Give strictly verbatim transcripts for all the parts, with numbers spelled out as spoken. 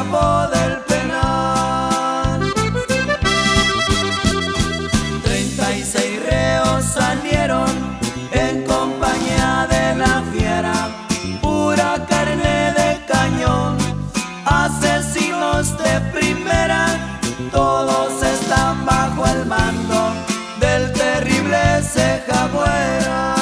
escapó del penal. Treinta y seis reos salieron en compañía de la fiera, pura carne de cañón, asesinos de primera, todos están bajo el mando del terrible Ceja-Güera.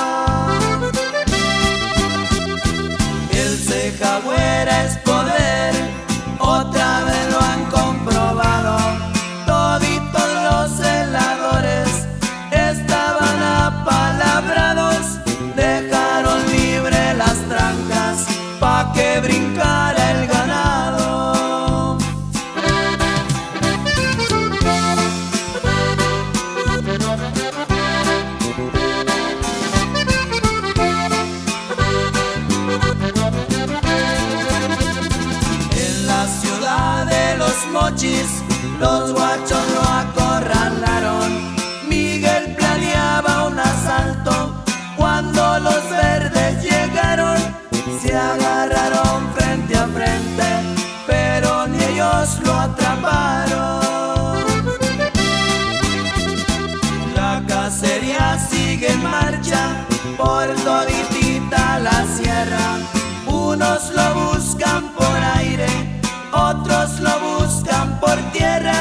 El Ceja-Güera es poder, otra vez lo han comprobado. Toditos los celadores estaban apalabrados, dejaron libre las trancas pa' que brincara el ganado. En la ciudad de Los Mochis los guachos lo acorralaron. Miguel planeaba un asalto cuando los verdes llegaron. Se agarraron frente a frente, pero ni ellos lo atraparon. La cacería sigue en marcha por toditita la sierra. Unos lo buscan por aire, otros lo buscan por tierra.